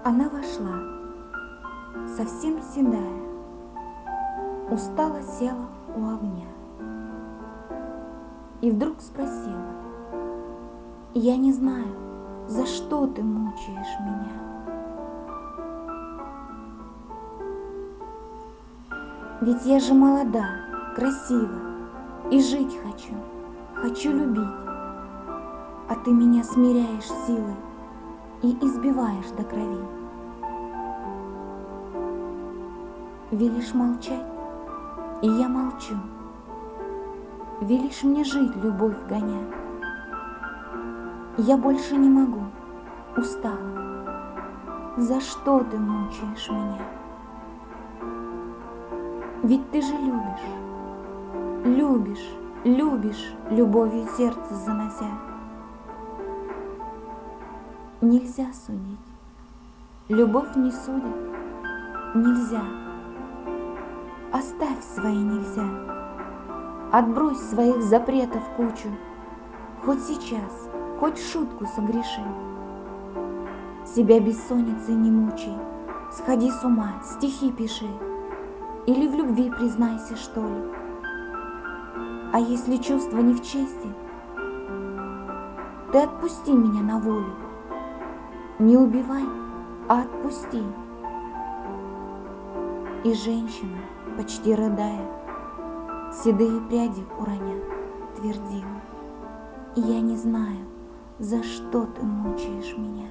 Она вошла, совсем седая, устало села у огня и вдруг спросила: «Я не знаю, за что ты мучаешь меня?» Ведь я же молода, красива и жить хочу любить, а ты меня смиряешь силой и избиваешь до крови. Велишь молчать, и я молчу, велишь мне жить, любовь гоня. Я больше не могу, устала. За что ты мучаешь меня? Ведь ты же любишь, любовью сердце занося. Нельзя судить, любовь не судит, нельзя. Оставь свои нельзя, отбрось своих запретов кучу, хоть сейчас, хоть шутку согреши. Себя бессонницей не мучай, сходи с ума, стихи пиши, или в любви признайся, что ли. А если чувство не в чести, ты отпусти меня на волю. Не убивай, а отпусти. И женщина, почти рыдая, седые пряди уроня, твердила: я не знаю, за что ты мучаешь меня.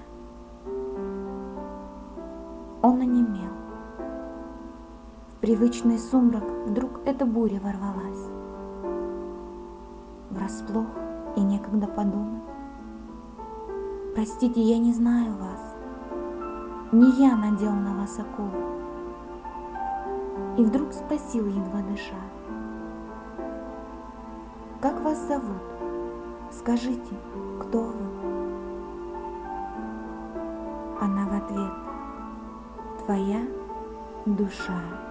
Он онемел. В привычный сумрак вдруг эта буря ворвалась. Врасплох и некогда подумать. Простите, я не знаю вас, не я надел на вас оковы. И вдруг спросил, едва дыша: как вас зовут? Скажите, кто вы? Она в ответ: твоя душа.